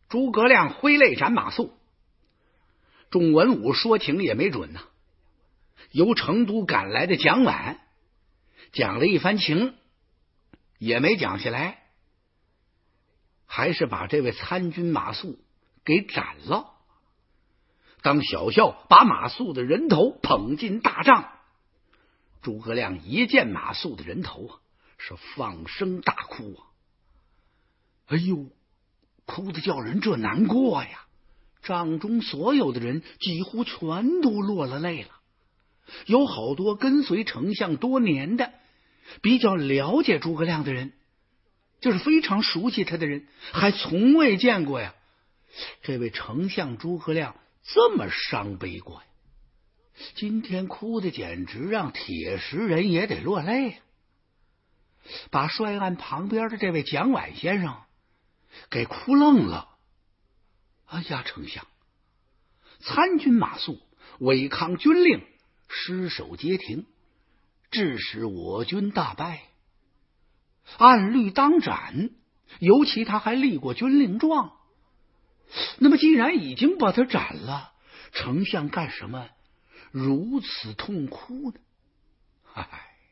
诸葛亮挥泪斩马谡。众文武说情也没准呐，由成都赶来的蒋琬讲了一番情，也没讲下来，还是把这位参军马谡给斩了。当小校把马谡的人头捧进大帐，诸葛亮一见马谡的人头啊，是放声大哭啊！哎呦，哭得叫人这难过呀！帐中所有的人几乎全都落了泪了，有好多跟随丞相多年的、比较了解诸葛亮的人，就是非常熟悉他的人，还从未见过呀这位丞相诸葛亮这么伤悲过呀！今天哭的简直让铁石人也得落泪啊！把帅案旁边的这位蒋琬先生给哭愣了。哎呀，丞相，参军马谡违抗军令，失守街亭，致使我军大败，按律当斩，尤其他还立过军令状。那么既然已经把他斩了，丞相干什么如此痛哭呢？唉，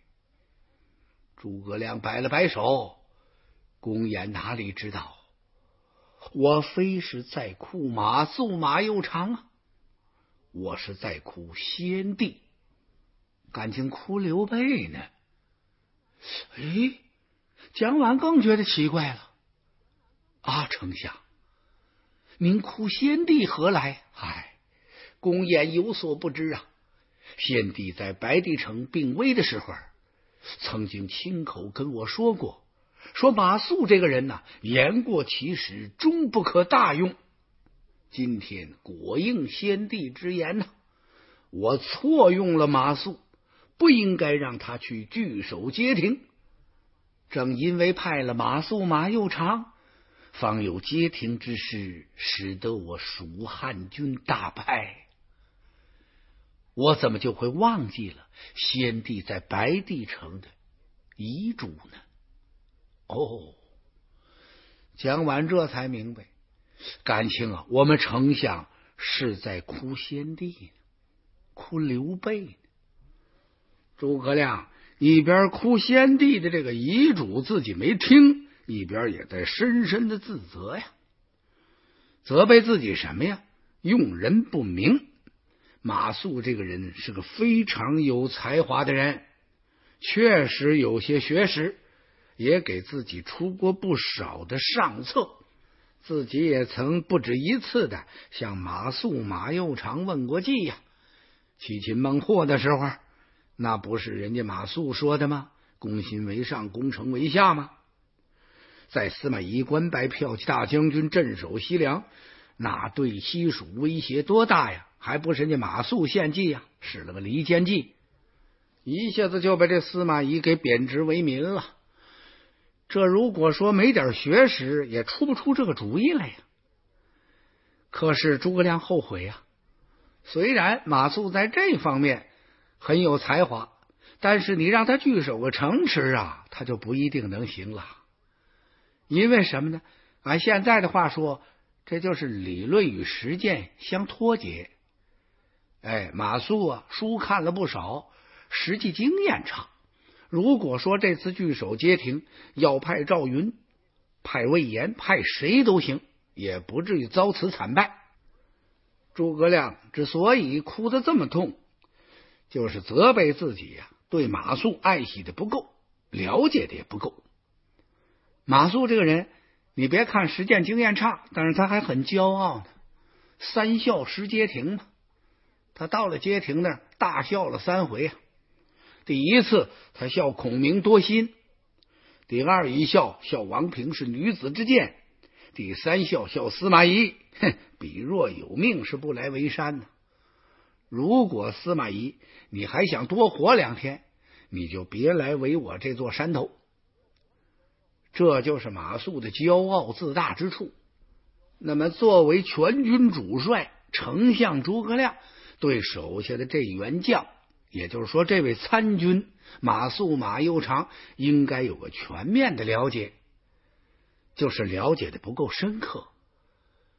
诸葛亮摆了摆手，公演哪里知道，我非是在哭马谡马幼长啊，我是在哭先帝，感情哭刘备呢。哎，蒋琬更觉得奇怪了。啊，丞相，您哭先帝何来？唉，公演有所不知啊，先帝在白帝城病危的时候，曾经亲口跟我说过，说马谡这个人言过其实，终不可大用。今天果应先帝之言我错用了马谡，不应该让他去据守街亭。正因为派了马谡马幼长，方有街亭之事，使得我蜀汉军大败。我怎么就会忘记了先帝在白帝城的遗嘱呢？哦，蒋琬这才明白，感情我们丞相是在哭先帝呢，哭刘备呢。诸葛亮一边哭先帝的这个遗嘱自己没听，一边也在深深的自责呀。责备自己什么呀？用人不明。马谡这个人是个非常有才华的人，确实有些学识，也给自己出过不少的上策，自己也曾不止一次的向马谡马幼长问过计呀。娶亲孟获的时候，那不是人家马谡说的吗？攻心为上，攻城为下吗？在司马懿官拜骠骑大将军，镇守西凉，那对西蜀威胁多大呀？还不是人家马谡献计呀，使了个离间计，一下子就被这司马懿给贬职为民了。这如果说没点学识，也出不出这个主意来呀。可是诸葛亮后悔呀，虽然马谡在这方面很有才华，但是你让他据守个城池他就不一定能行了。因为什么呢？按现在的话说，这就是理论与实践相脱节。马谡书看了不少，实际经验差。如果说这次据守街亭要派赵云、派魏延、派谁都行，也不至于遭此惨败。诸葛亮之所以哭得这么痛，就是责备自己对马谡爱惜的不够，了解的也不够。马谡这个人，你别看实践经验差，但是他还很骄傲呢。三笑识街亭嘛，他到了街亭那儿大笑了3回第一次他笑孔明多心，第二一笑王平是女子之见，第三笑司马懿彼若有命是不来为山呢。如果司马懿你还想多活2天，你就别来围我这座山头。这就是马谡的骄傲自大之处。那么作为全军主帅，丞相诸葛亮对手下的这员将，也就是说这位参军马谡马幼长，应该有个全面的了解，就是了解的不够深刻。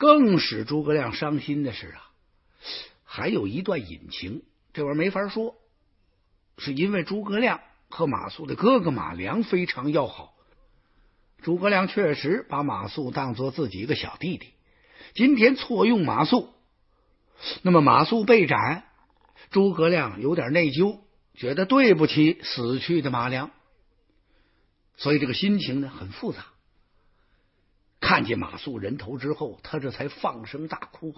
更使诸葛亮伤心的是啊，还有一段隐情，这玩意儿没法说，是因为诸葛亮和马谡的哥哥马良非常要好。诸葛亮确实把马谡当作自己一个小弟弟，今天错用马谡，那么马谡被斩，诸葛亮有点内疚，觉得对不起死去的马良，所以这个心情呢很复杂。看见马谡人头之后，他这才放声大哭。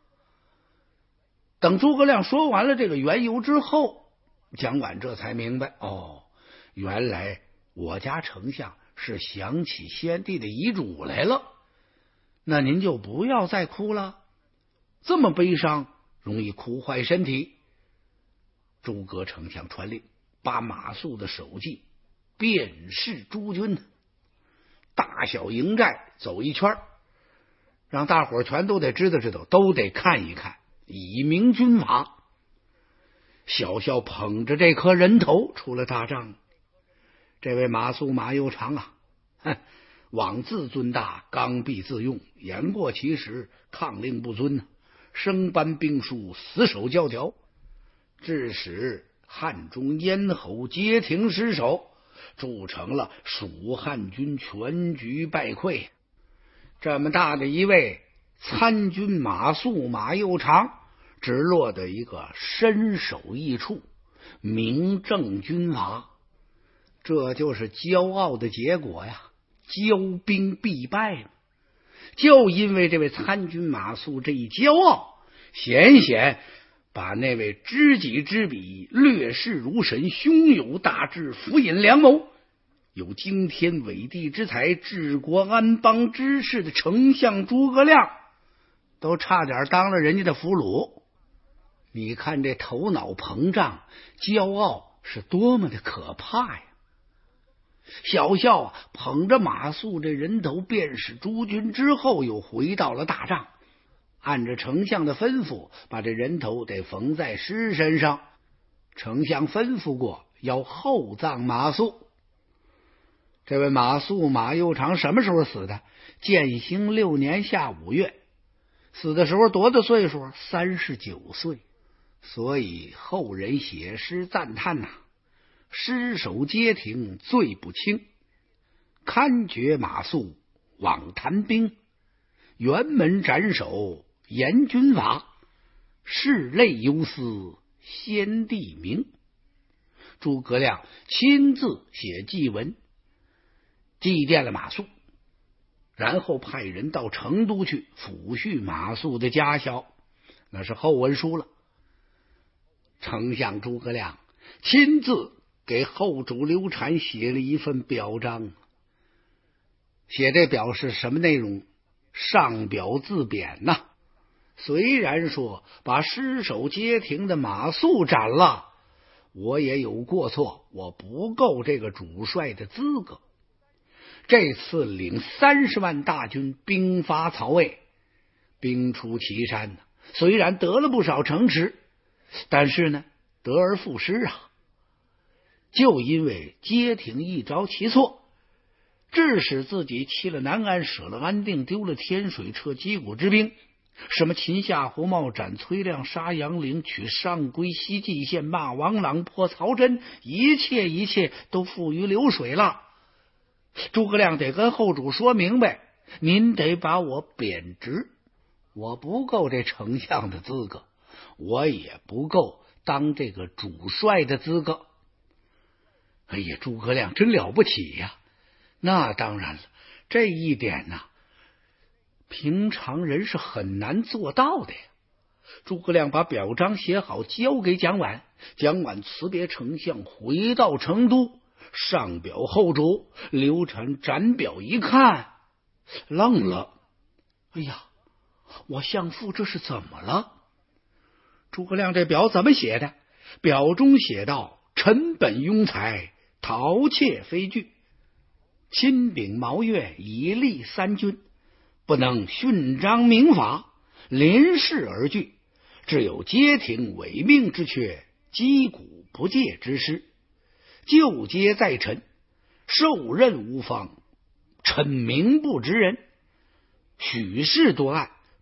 等诸葛亮说完了这个缘由之后，蒋琬这才明白，哦，原来我家丞相是想起先帝的遗嘱来了，那您就不要再哭了，这么悲伤容易哭坏身体。诸葛丞相传令，把马谡的首级遍示诸军，大小营寨走一圈，让大伙全都得知道知道，都得看一看，以明军法。小校捧着这颗人头出了大帐。这位马谡马幼长啊，妄自尊大，刚愎自用，言过其实，抗令不遵，生搬兵书，死守教条，致使汉中咽喉街亭失守，铸成了蜀汉军全局败溃。这么大的一位参军马谡马幼长，只落得一个身首异处，明正军法，这就是骄傲的结果呀，骄兵必败。就因为这位参军马谡这一骄傲，险险把那位知己知彼、略视如神、胸有大志、辅引良谋、有惊天伟地之才、治国安邦之事的丞相诸葛亮，都差点当了人家的俘虏。你看这头脑膨胀、骄傲是多么的可怕呀！小校捧着马谡这人头便是诸军之后，又回到了大帐，按着丞相的吩咐，把这人头得缝在尸身上。丞相吩咐过要厚葬马谡。这位马谡马幼长什么时候死的？建兴6年夏5月，死的时候多大岁数？39岁。所以后人写诗赞叹呐，尸首街亭罪不轻，堪绝马谡枉谈兵，辕门斩首严军法，拭泪犹思先帝名。诸葛亮亲自写祭文，祭奠了马谡，然后派人到成都去抚恤马谡的家小，那是后文书了。丞相诸葛亮亲自给后主刘禅写了一份表彰，写这表是什么内容？上表自贬呐。虽然说把尸首街亭的马谡斩了，我也有过错，我不够这个主帅的资格。这次领30万大军兵发曹魏，兵出祁山，虽然得了不少城池，但是呢，得而复失啊！就因为街亭一着其错，致使自己弃了南安，舍了安定，丢了天水，撤击鼓之兵，什么擒夏侯茂、斩崔亮、杀杨凌、取上归西蓟县、骂王朗、破曹真，一切都付于流水了。诸葛亮得跟后主说明白，您得把我贬职，我不够这丞相的资格，我也不够当这个主帅的资格。哎呀，诸葛亮真了不起呀！那当然了，这一点呢，平常人是很难做到的呀。诸葛亮把表彰写好，交给蒋琬，蒋琬辞别丞相，回到成都，上表后主。刘禅展表一看，愣了。哎呀，我相父这是怎么了？诸葛亮这表怎么写的？表中写道：臣本庸才，陶窃非惧，亲秉毛越，以立三军，不能训章明法，临事而惧，只有街亭违命之缺，击鼓不戒之失，就皆在臣，受任无方，臣名不知人，许事多案，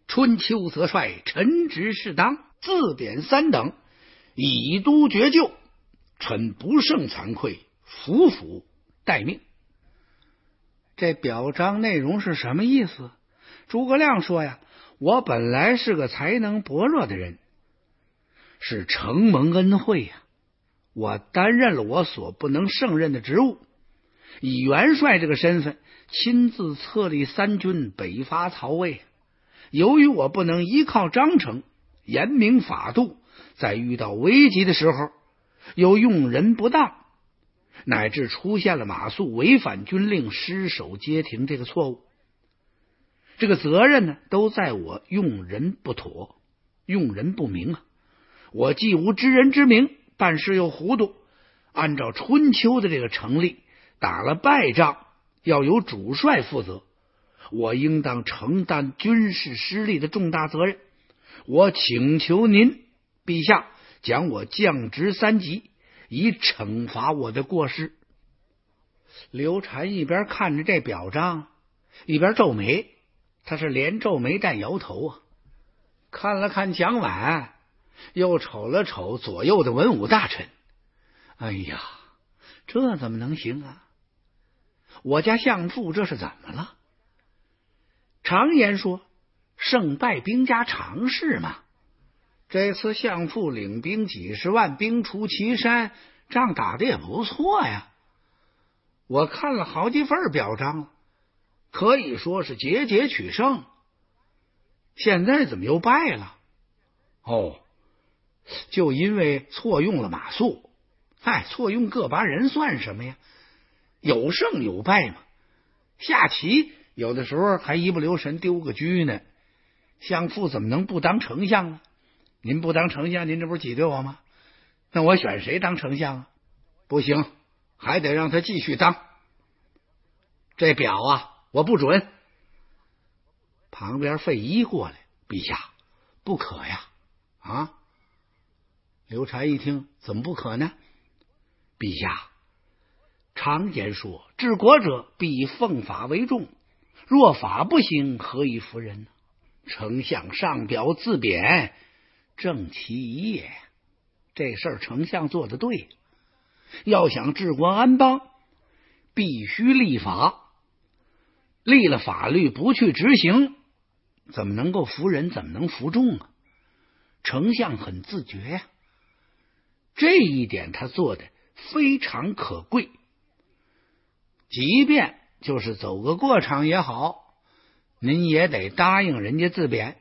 春秋则率臣职适当，自贬3等，以都绝旧，臣不胜惭愧，服服待命。这表彰内容是什么意思？诸葛亮说呀，我本来是个才能薄弱的人，是承蒙恩惠呀，我担任了我所不能胜任的职务，以元帅这个身份亲自策立3军北伐曹魏。由于我不能依靠章程严明法度，在遇到危急的时候又用人不当，乃至出现了马谡违反军令失守街亭这个错误，这个责任呢，都在我用人不妥，用人不明啊！我既无知人之明，办事又糊涂，按照春秋的这个成例，打了败仗要由主帅负责，我应当承担军事失利的重大责任。我请求您陛下将我降职3级，以惩罚我的过失。刘禅一边看着这表彰，一边皱眉，他是连皱眉带摇头啊。看了看蒋琬，又瞅了瞅左右的文武大臣，哎呀，这怎么能行啊？我家相父这是怎么了？常言说胜败兵家常事嘛，这次相父领兵几十万，兵出祁山，仗打得也不错呀。我看了好几份表彰了，可以说是节节取胜，现在怎么又败了？哦，就因为错用了马谡。错用个把人算什么呀？有胜有败嘛。下棋有的时候还一不留神丢个车呢，相父怎么能不当丞相呢？您不当丞相，您这不是挤兑我吗？那我选谁当丞相啊？不行，还得让他继续当。这表啊，我不准。旁边费祎过来，陛下，不可呀！啊！刘禅一听，怎么不可呢？陛下，常言说，治国者必以奉法为重，若法不行，何以服人呢？丞相上表自贬，正其一也。这事儿丞相做得对，要想治国安邦，必须立法。立了法律不去执行，怎么能够服人？怎么能服众啊？丞相很自觉呀，这一点他做的非常可贵。即便就是走个过场也好，您也得答应人家自贬。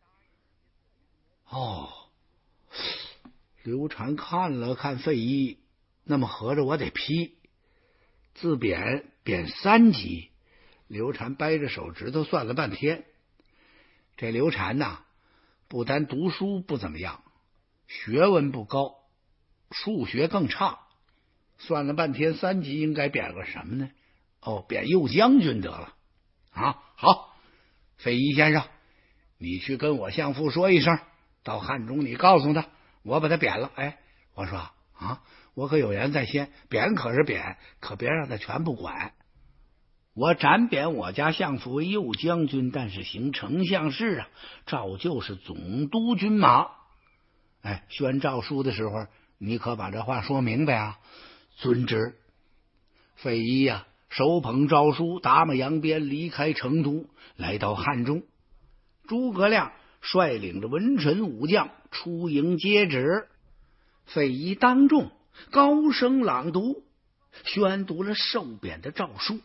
哦，刘禅看了看费祎，那么合着我得批自贬，贬3级。刘禅掰着手指头算了半天，这刘禅呐，不单读书不怎么样，学问不高，数学更差。算了半天，3级应该贬个什么呢？哦，贬右将军得了。啊，好，费祎先生，你去跟我相父说一声，到汉中你告诉他，我把他贬了。哎，我说啊，我可有言在先，贬可是贬，可别让他全部管。我斩贬我家相父为右将军，但是行丞相事啊，照旧是总督军马。哎，宣诏书的时候，你可把这话说明白啊！遵旨。费祎呀，手捧诏书，打马扬鞭，离开成都，来到汉中。诸葛亮率领着文臣武将出迎接旨。费祎当众高声朗读，宣读了受贬的诏书。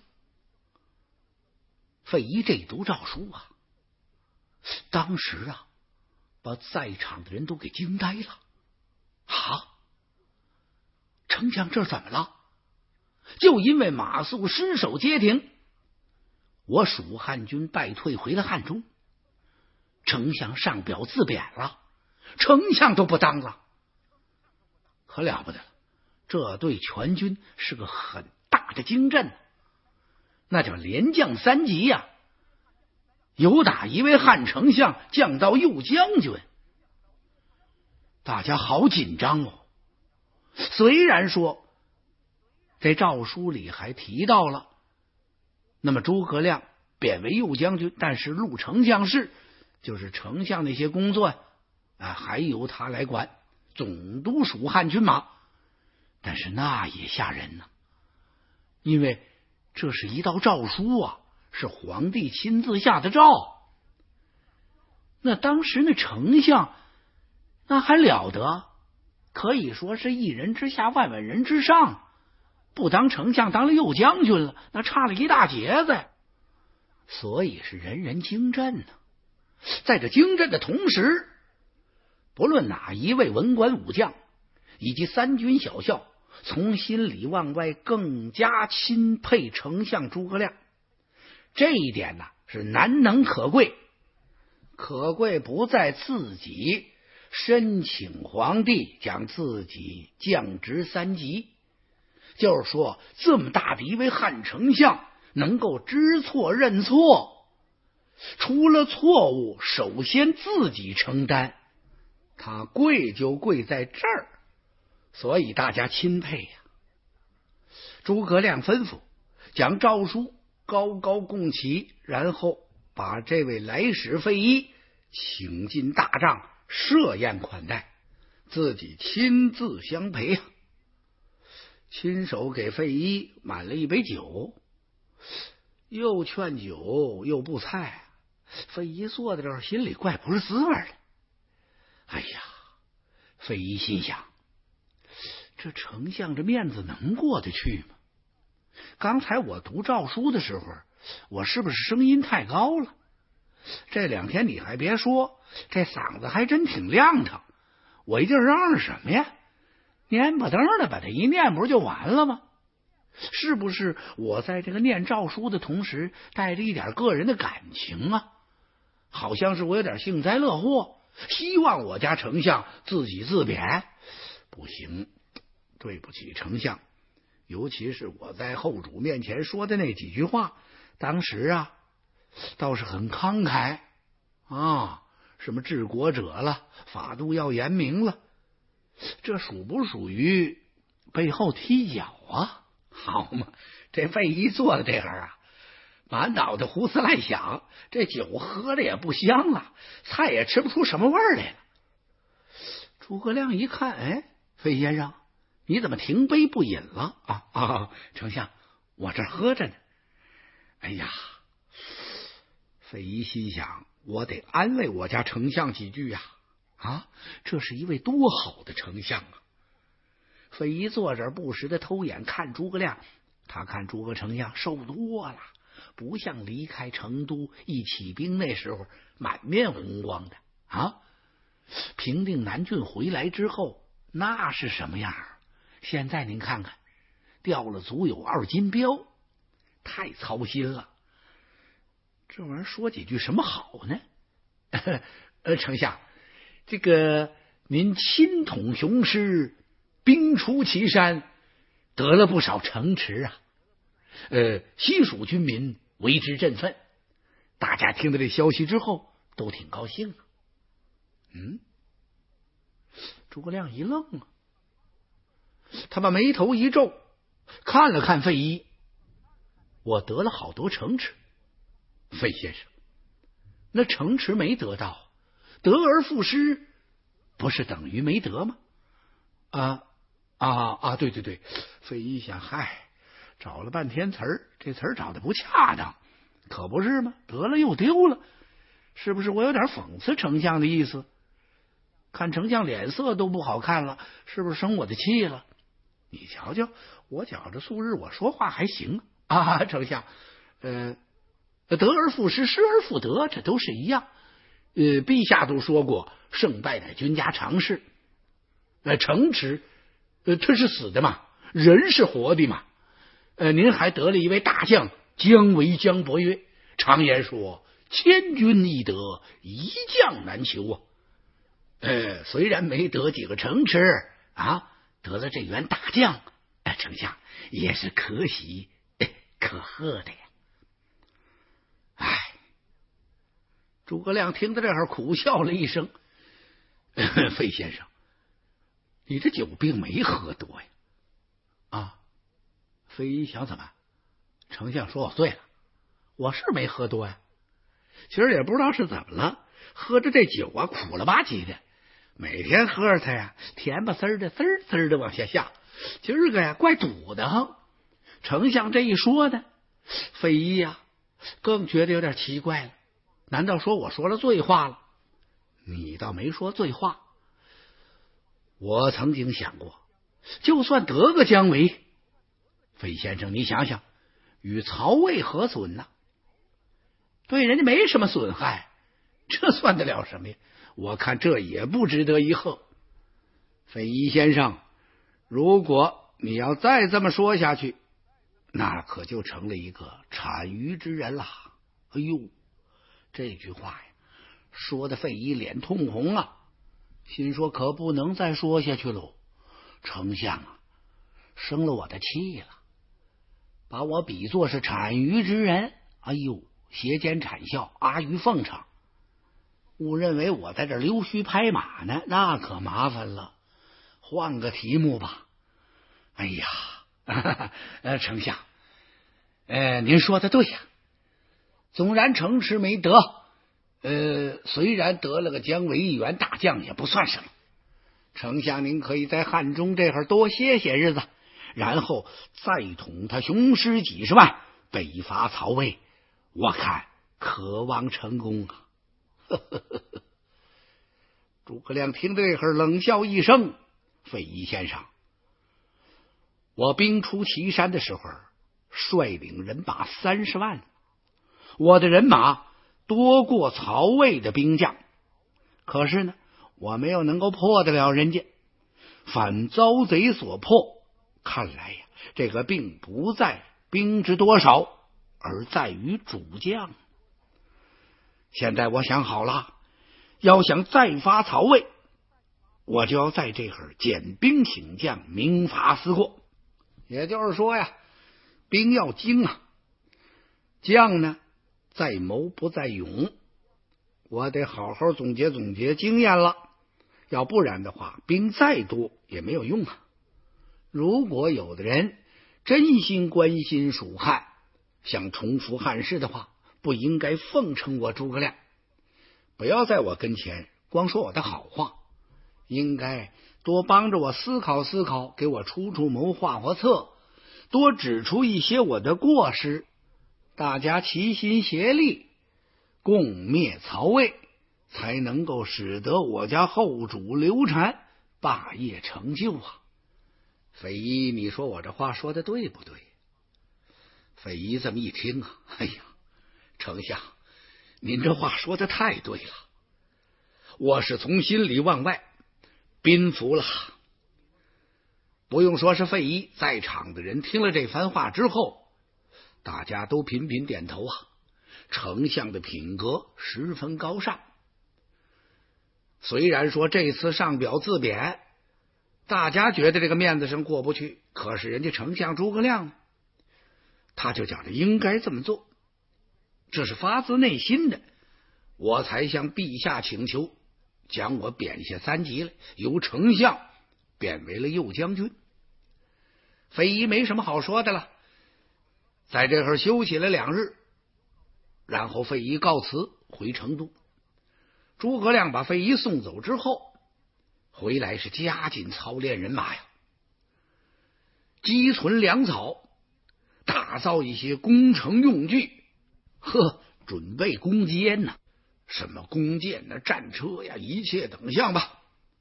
费祎这读诏书啊，当时啊，把在场的人都给惊呆了。啊，丞相这怎么了？就因为马谡失守街亭，我蜀汉军败退回了汉中，丞相上表自贬了，丞相都不当了，可了不得了！这对全军是个很大的惊震，那叫连降3级呀，由打一位汉丞相降到右将军，大家好紧张哦。虽然说这诏书里还提到了，那么诸葛亮贬为右将军，但是录丞相事， 就是丞相那些工作还由他来管，总督属汉军马。但是那也吓人呢，因为这是一道诏书啊，是皇帝亲自下的诏。那当时那丞相那还了得，可以说是一人之下万万人之上，不当丞相当了右将军了，那差了一大截子，所以是人人惊震呢。在这惊震的同时，不论哪一位文官武将以及三军小校，从心里往外更加钦佩丞相诸葛亮。这一点呢是难能可贵，可贵不在自己申请皇帝将自己降职3级，就是说这么大的一位汉丞相能够知错认错，出了错误首先自己承担，他贵就贵在这儿，所以大家钦佩呀。诸葛亮吩咐将诏书高高供齐，然后把这位来使费祎请进大帐设宴款待，自己亲自相陪亲手给费祎满了一杯酒，又劝酒又布菜，费祎坐在这儿心里怪不是滋味的。哎呀，费祎心想，这丞相这面子能过得去吗？刚才我读诏书的时候，我是不是声音太高了？这2天你还别说，这嗓子还真挺亮堂，我一定嚷嚷什么呀？蔫不登的把它一念，不是就完了吗？是不是我在这个念诏书的同时带着一点个人的感情啊？好像是我有点幸灾乐祸，希望我家丞相自己自贬。不行，对不起丞相，尤其是我在后主面前说的那几句话，当时倒是很慷慨什么治国者了，法度要严明了，这属不属于背后踢脚啊？好嘛，这费祎坐在这儿满脑袋胡思乱想，这酒喝的也不香了，菜也吃不出什么味儿来了。诸葛亮一看，费先生，你怎么停杯不饮了丞相，我这喝着呢。哎呀，费祎心想，我得安慰我家丞相几句这是一位多好的丞相啊！费祎坐这儿不时的偷眼看诸葛亮，他看诸葛丞相瘦多了，不像离开成都一起兵那时候满面红光的平定南郡回来之后那是什么样？现在您看看，掉了足有2斤膘，太操心了。这玩意儿说几句什么好呢？丞相，这个您亲统雄师，兵出祁山，得了不少城池西蜀军民为之振奋。大家听到这消息之后都挺高兴诸葛亮一愣他把眉头一皱，看了看费祎，我得了好多城池。费先生，那城池没得到，得而复失，不是等于没得吗？对对对。费祎想，找了半天词儿，这词儿找的不恰当，可不是吗？得了又丢了，是不是我有点讽刺丞相的意思？看丞相脸色都不好看了，是不是生我的气了？你瞧瞧，我觉着素日我说话还行丞相，得而复失，失而复得，这都是一样。陛下都说过，胜败乃军家常事。城池，他是死的嘛，人是活的嘛。您还得了一位大将，姜维姜伯约。常言说，千军易得，一将难求虽然没得几个城池得了这员大将，丞相也是可喜可贺的呀。诸葛亮听到这儿苦笑了一声，费先生，你这酒并没喝多呀。费祎想，怎么？丞相说我醉了？我是没喝多呀。其实也不知道是怎么了， 喝着这酒啊，苦了吧唧的。每天喝着它呀，甜吧丝的，丝丝的往下下。今儿个呀，怪堵得慌。丞相这一说呢，费祎呀更觉得有点奇怪了。难道说我说了醉话了？你倒没说醉话。我曾经想过，就算得个姜维，费先生，你想想，与曹魏何损呢？对人家没什么损害，这算得了什么呀？我看这也不值得一贺。费祎先生，如果你要再这么说下去，那可就成了一个谄谀之人了。哎呦，这句话呀，说的费祎脸通红啊，心说可不能再说下去喽。丞相啊，生了我的气了，把我比作是谄谀之人。哎呦，斜肩谄笑，阿谀奉承，误认为我在这溜须拍马呢，那可麻烦了。换个题目吧。哎呀，丞相，您说的对呀。纵然城池没得，虽然得了个姜维一员大将也不算什么。丞相您可以在汉中这会儿多歇些日子，然后再统他雄师几十万，北伐曹魏，我看可望成功啊。诸葛亮听这会儿冷笑一声：费祎先生，我兵出祁山的时候率领人马30万，我的人马多过曹魏的兵将，可是呢，我没有能够破得了人家，反遭贼所破。看来呀，这个并不在兵之多少，而在于主将。现在我想好了，要想再伐曹魏，我就要在这会儿减兵请将，明法思过。也就是说呀，兵要精啊，将呢在谋不在勇。我得好好总结总结经验了，要不然的话，兵再多也没有用啊。如果有的人真心关心蜀汉，想重复汉室的话，不应该奉承我诸葛亮，不要在我跟前光说我的好话，应该多帮着我思考思考，给我出出谋，画画策，多指出一些我的过失，大家齐心协力，共灭曹魏，才能够使得我家后主刘禅霸业成就啊。费祎，你说我这话说的对不对？费祎这么一听啊，哎呀，丞相，您这话说的太对了，我是从心里往外宾服了。不用说是费祎，在场的人听了这番话之后，大家都频频点头啊。丞相的品格十分高尚，虽然说这次上表自贬，大家觉得这个面子上过不去，可是人家丞相诸葛亮呢，他就讲着应该这么做，这是发自内心的，我才向陛下请求，将我贬下3级来，由丞相贬为了右将军。费祎没什么好说的了，在这会儿休息了2日，然后费祎告辞回成都。诸葛亮把费祎送走之后，回来是加紧操练人马呀，积存粮草，打造一些攻城用具，准备攻坚呢，什么弓箭呢、战车呀，一切等项吧。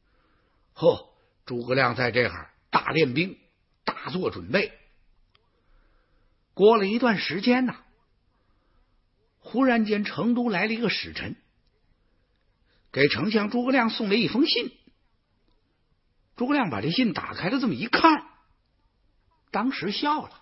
诸葛亮在这会儿大练兵，大做准备。过了一段时间呢，忽然间成都来了一个使臣，给丞相诸葛亮送了一封信。诸葛亮把这信打开了，这么一看，当时笑了，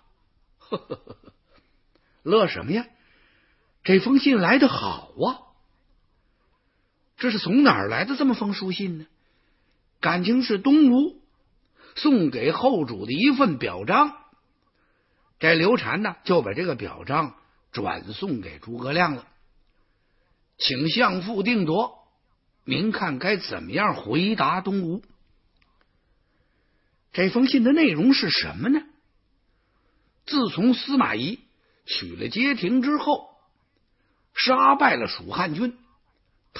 乐什么呀？这封信来得好啊！这是从哪儿来的这么封书信呢？感情是东吴送给后主的一份表彰。这刘禅呢，就把这个表彰转送给诸葛亮了，请相父定夺，您看该怎么样回答东吴。这封信的内容是什么呢？自从司马懿取了街亭之后，杀败了蜀汉军，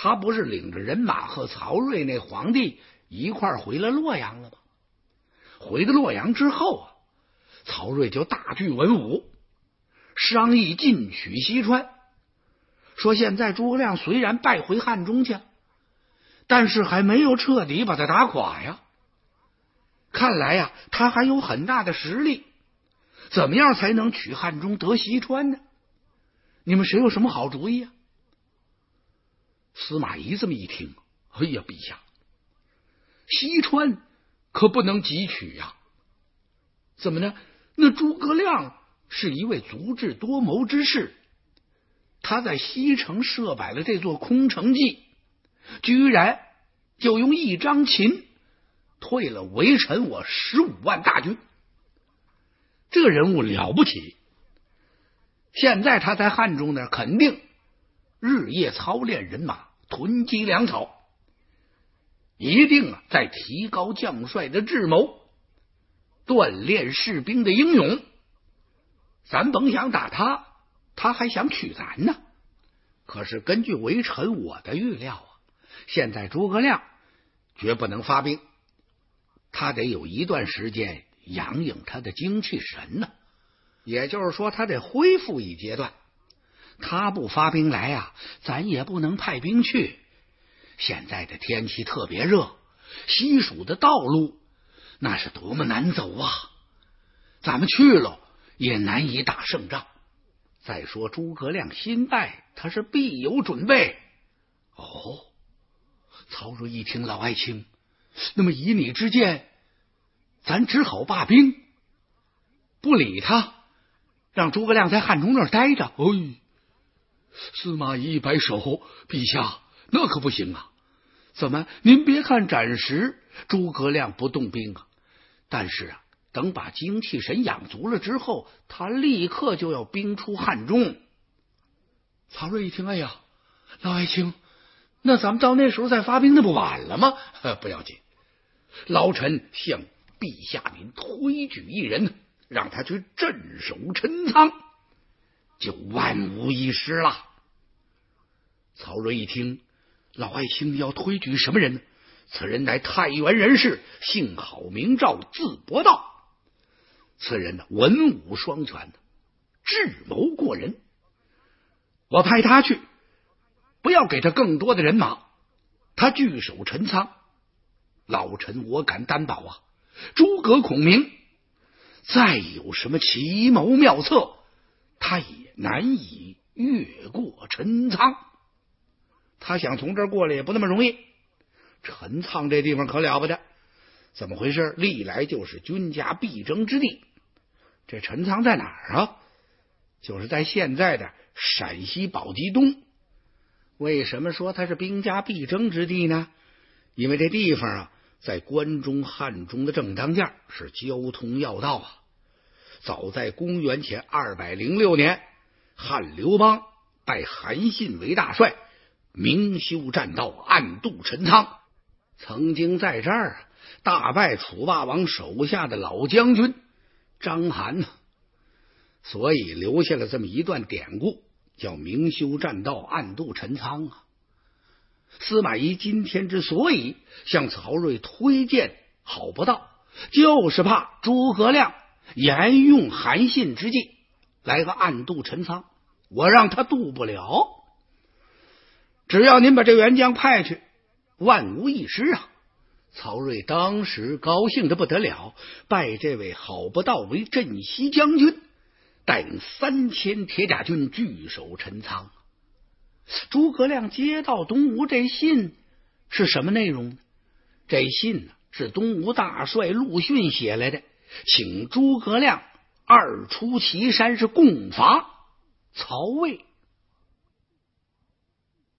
他不是领着人马和曹睿那皇帝一块儿回了洛阳了吗？回到洛阳之后啊，曹睿就大聚文武，商议进取西川，说现在诸葛亮虽然败回汉中去，但是还没有彻底把他打垮呀。看来呀，他还有很大的实力，怎么样才能取汉中得西川呢？你们谁有什么好主意啊？司马懿这么一听，哎呀，陛下，西川可不能急取呀。怎么呢？那诸葛亮是一位足智多谋之士，他在西城设摆了这座空城计，居然就用一张琴退了围臣我15万大军。这个人物了不起，现在他在汉中呢，肯定日夜操练人马，囤积粮草，一定在提高将帅的智谋，锻炼士兵的英勇。咱甭想打他，他还想取咱呢。可是根据微臣我的预料啊，现在诸葛亮绝不能发兵，他得有一段时间养养他的精气神呢。也就是说，他得恢复一阶段。他不发兵来啊，咱也不能派兵去。现在的天气特别热，西蜀的道路那是多么难走啊！咱们去了也难以打胜仗。再说诸葛亮新败，他是必有准备。哦，曹睿一听，老爱卿，那么以你之见，咱只好罢兵，不理他，让诸葛亮在汉中那儿待着。哎，司马懿一摆手，陛下，那可不行啊！怎么？您别看暂时诸葛亮不动兵啊，但是啊，等把精气神养足了之后，他立刻就要兵出汉中。曹睿一听，哎呀，老爱卿，那咱们到那时候再发兵，那不晚了吗？不要紧，老臣向陛下您推举一人，让他去镇守陈仓，就万无一失了。曹睿一听，老爱卿要推举什么人呢？此人乃太原人士，姓郝名赵，字伯道。此人呢，文武双全，智谋过人。我派他去，不要给他更多的人马，他据守陈仓。老臣我敢担保啊，诸葛孔明再有什么奇谋妙策，他也难以越过陈仓。他想从这儿过来也不那么容易。陈仓这地方可了不得，怎么回事？历来就是军家必争之地。这陈仓在哪儿啊？就是在现在的陕西宝鸡东。为什么说它是兵家必争之地呢？因为这地方啊，在关中、汉中的正当间，是交通要道啊。早在公元前206年，汉刘邦拜韩信为大帅，明修栈道，暗度陈仓，曾经在这儿大败楚霸王手下的老将军章邯呢，所以留下了这么一段典故，叫明修栈道，暗度陈仓啊。司马懿今天之所以向曹睿推荐郝伯道，就是怕诸葛亮沿用韩信之计来个暗度陈仓，我让他渡不了。只要您把这员将派去，万无一失啊！曹睿当时高兴得不得了，拜这位郝伯道为镇西将军，带领3000铁甲军据守陈仓。诸葛亮接到东吴这信是什么内容呢？这信是东吴大帅陆逊写来的，请诸葛亮2出祁山，是共伐曹魏。